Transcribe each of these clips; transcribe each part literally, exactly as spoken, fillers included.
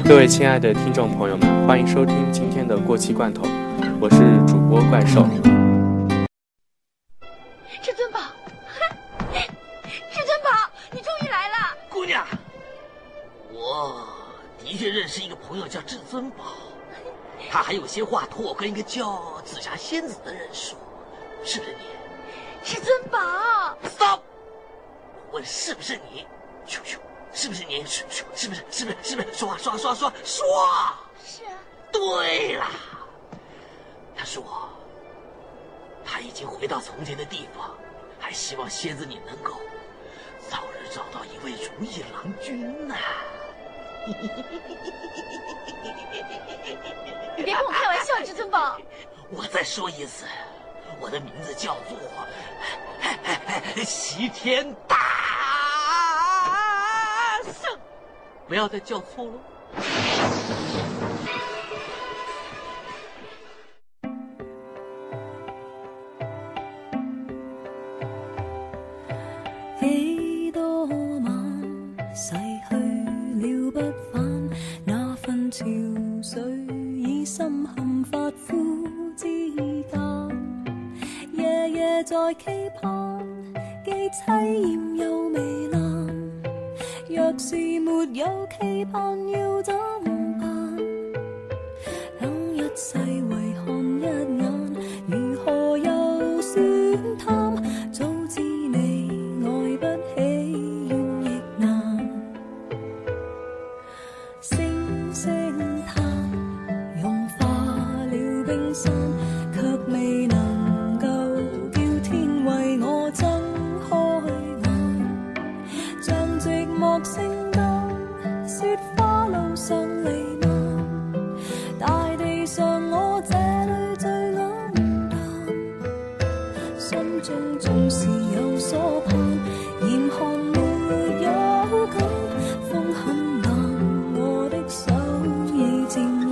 各位亲爱的听众朋友们，欢迎收听今天的过期罐头，我是主播怪兽。 至尊宝，至尊宝，你终于来了！ 姑娘，我的确认识一个朋友叫至尊宝，他还有些话托我跟一个叫紫霞仙子的人说，是不是你？ 至尊宝 ，stop！ 我问是不是你？咻咻。是不是你？是不是？是不是？是不是？是不是？说话，说话，说话，说话，说话。 是啊。 对了，他说他已经回到从前的地方，还希望仙子你能够早日找到一位如意郎君呐、啊。 你别跟我开玩笑，至尊宝。 我再说一次，我的名字叫做齐天大圣，不要再叫错了。 幾多晚逝去了不返，那份潮水已深陷發膚之間，夜夜在期盼，既凄豔又糜爛。若是沒有期盼要怎辦？等一世為看一眼，如何又算貪？早知你愛不起，怨亦難。星星嘆融化了冰山，卻未能夠叫天為我睜開眼。像寂寞星燈，雪花路上彌漫，大地上我這裏最黯淡，心中總是有所盼，嚴寒沒有感，風很冷，我的手已漸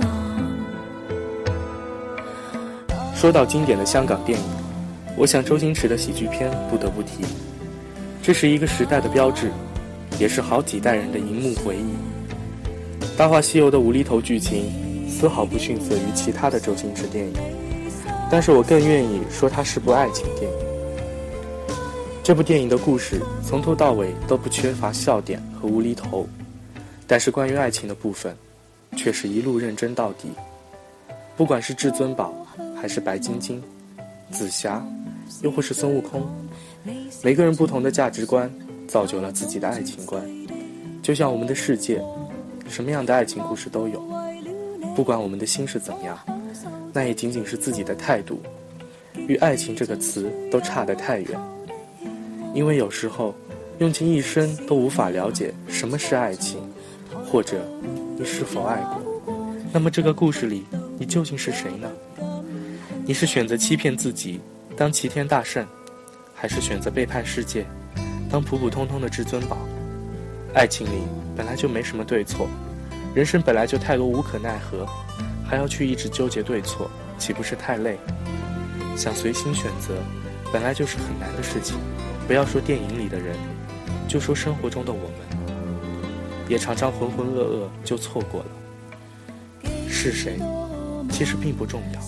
冷。 說到經典的香港電影，我想周星馳的喜劇片不得不提，這是一個時代的標誌，也是好幾代人的熒幕回憶。《大話西遊》的無厘頭劇情絲毫不遜色於其他的周星馳電影，但是我更願意說它是部愛情電影。這部電影的故事從頭到尾都不缺乏笑點和無厘頭，但是關於愛情的部分卻是一路認真到底。不管是至尊寶還是白晶晶、紫霞又或是孫悟空，每個人不同的價值觀造就了自己的愛情觀。就像我們的世界，什麼樣的愛情故事都有，不管我們的心是怎麼樣，那也僅僅是自己的態度，與愛情這個詞都差得太遠。因為有時候用盡一生都無法了解什麼是愛情，或者你是否愛過。那麼這個故事裡你究竟是誰呢？你是選擇欺騙自己當齊天大聖，還是選擇背叛世界當普普通通的至尊寶？愛情裡本來就沒什麼對錯，人生本來就太多無可奈何，還要去一直糾結對錯，豈不是太累？想隨心選擇本來就是很難的事情，不要說電影裡的人，就說生活中的我們，也常常渾渾噩噩就錯過了。是誰其實並不重要。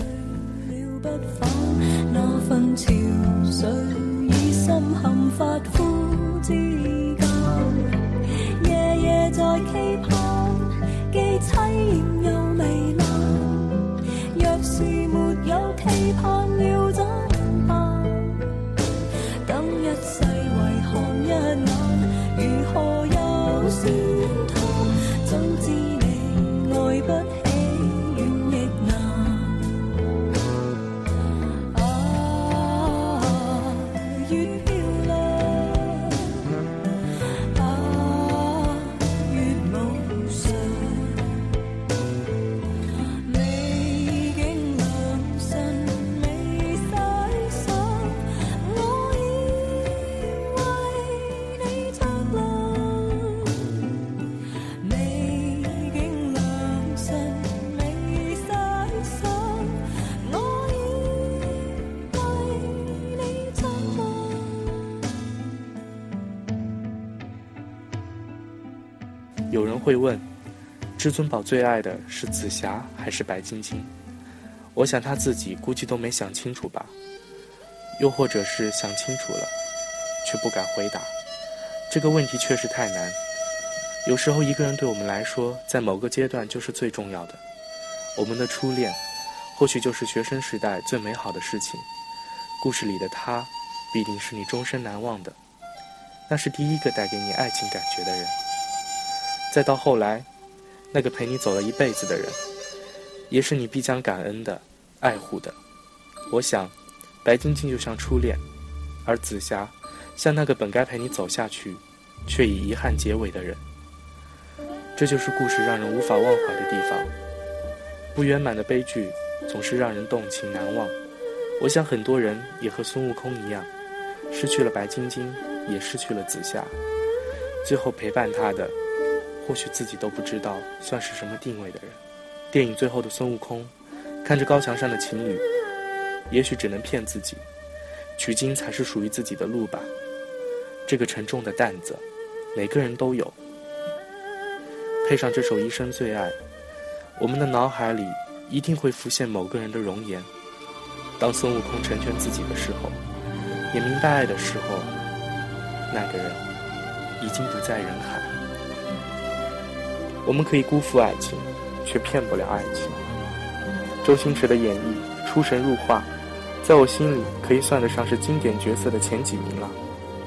那份潮水已深陷發膚之間，夜夜在期盼，既凄豔又糜爛。若是沒有期盼要怎辦？等一世為看一眼，如何又算貪？早知你愛不起，怨亦難。 有人會問， 至尊宝最爱的是紫霞还是白晶晶？我想他自己估计都没想清楚吧，又或者是想清楚了，却不敢回答。这个问题确实太难。有时候一个人对我们来说，在某个阶段就是最重要的。我们的初恋，或许就是学生时代最美好的事情。故事里的他，必定是你终身难忘的。那是第一个带给你爱情感觉的人。再到后来，那个陪你走了一辈子的人，也是你必将感恩的、爱护的。我想，白晶晶就像初恋，而紫霞像那个本该陪你走下去，却以遗憾结尾的人。这就是故事让人无法忘怀的地方。不圆满的悲剧总是让人动情难忘。我想很多人也和孙悟空一样，失去了白晶晶，也失去了紫霞。最后陪伴他的，或许自己都不知道算是什么定位的人。电影最后的孙悟空，看着高墙上的情侣，也许只能骗自己，取经才是属于自己的路吧。这个沉重的担子，每个人都有。配上这首《一生最爱》，我们的脑海里一定会浮现某个人的容颜。当孙悟空成全自己的时候，也明白爱的时候，那个人已经不在人海。我们可以辜负爱情，却骗不了爱情。周星驰的演绎出神入化，在我心里可以算得上是经典角色的前几名了。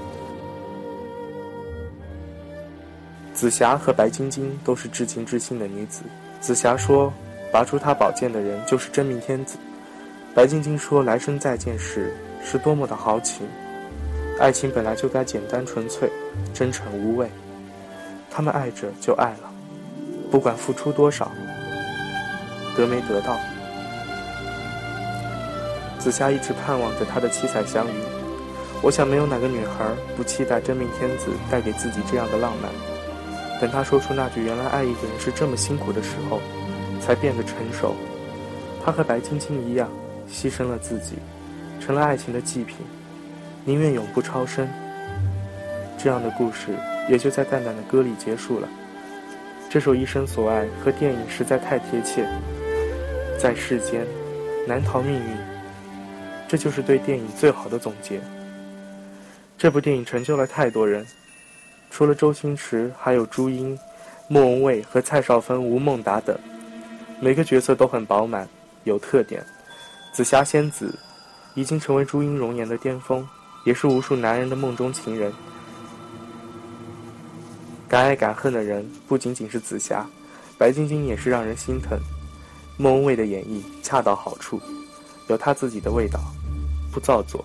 紫霞和白晶晶都是至情至性的女子。紫霞说，拔出她宝剑的人就是真命天子。白晶晶说，来生再见时是多么的豪情。爱情本来就该简单纯粹，真诚无畏。他们爱着就爱了，不管付出多少，得没得到。紫霞一直盼望着她的七彩祥云。我想没有哪个女孩不期待真命天子带给自己这样的浪漫。等她说出那句原来爱一个人是这么辛苦的时候，才变得成熟。她和白晶晶一样，牺牲了自己，成了爱情的祭品，宁愿永不超生。这样的故事也就在淡淡的歌里结束了。这首《一生所爱》和电影实在太贴切。在世间，难逃命运，这就是对电影最好的总结。这部电影成就了太多人，除了周星驰，还有朱茵、莫文蔚和蔡少芬、吴孟达等，每个角色都很饱满，有特点。紫霞仙子已经成为朱茵容颜的巅峰，也是无数男人的梦中情人。敢爱敢恨的人不仅仅是紫霞，白晶晶也是让人心疼。莫文蔚的演绎恰到好处，有她自己的味道，不造作。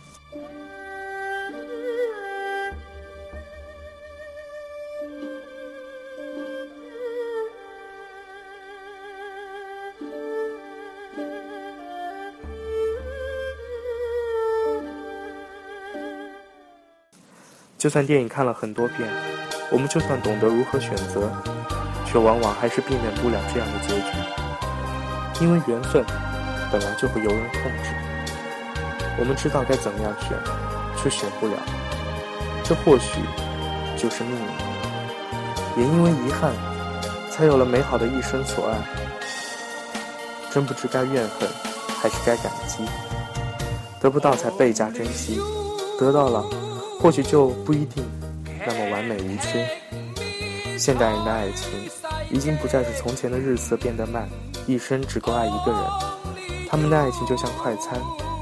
就算电影看了很多遍，我们就算懂得如何选择，却往往还是避免不了这样的结局。因为缘分本来就会由人控制，我们知道该怎么样选，却选不了，这或许就是命运。也因为遗憾，才有了美好的一生所爱。真不知该怨恨还是该感激，得不到才倍加珍惜，得到了或许就不一定那么完美无缺。现代人的爱情已经不再是从前的日色变得慢，一生只够爱一个人。他们的爱情就像快餐，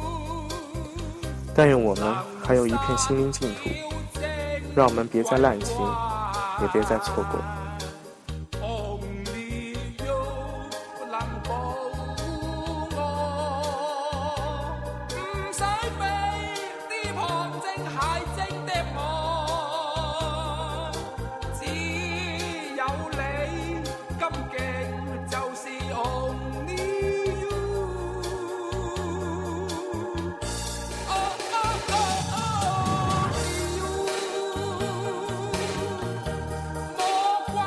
但愿我们还有一片心灵净土，让我们别再滥情，也别再错过。 莫怪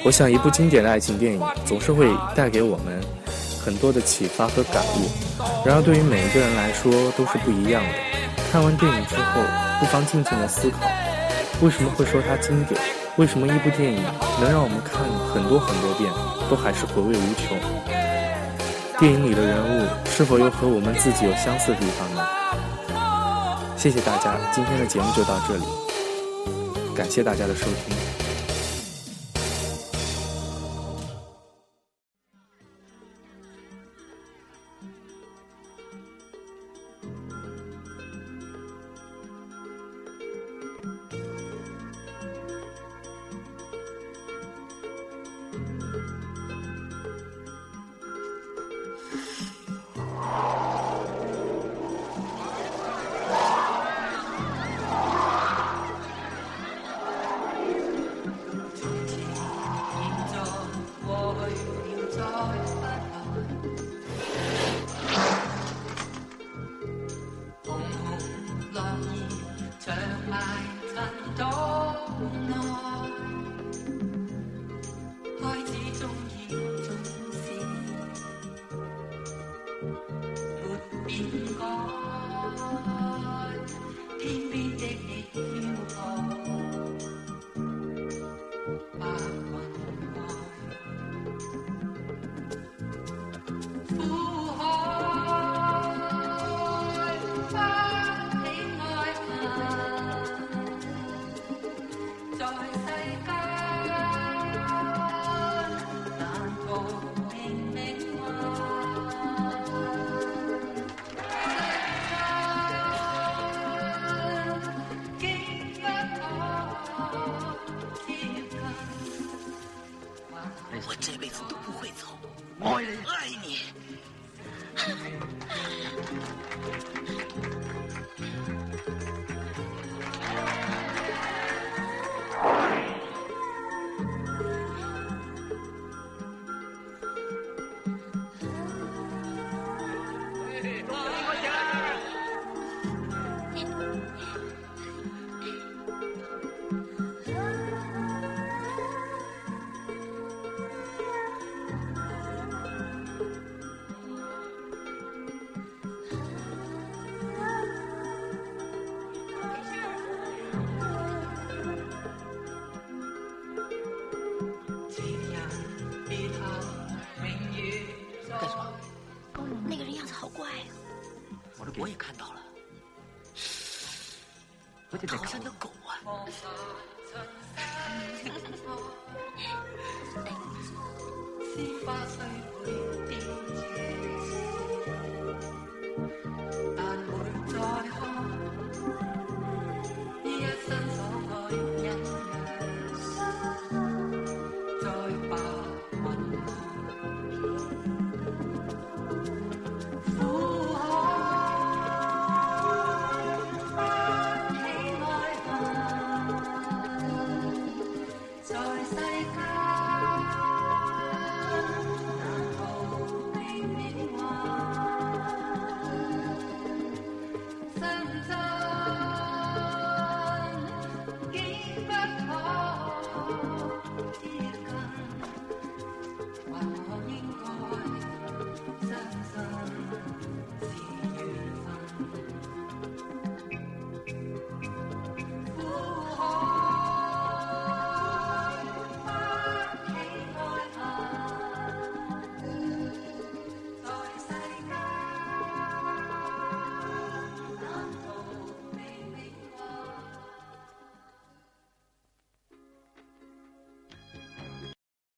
我想一部经典的爱情电影总是会带给我们很多的启发和感悟，然而对于每一个人来说都是不一样的。看完电影之后，不妨静静的思考，为什么会说它经典？为什么一部电影能让我们看很多很多遍，都还是回味无穷？电影里的人物是否又和我们自己有相似的地方呢？谢谢大家，今天的节目就到这里，感谢大家的收听。 我这辈子都不会走，我爱你。 那个人样子好怪啊！ 我也看到了，他好像条狗啊。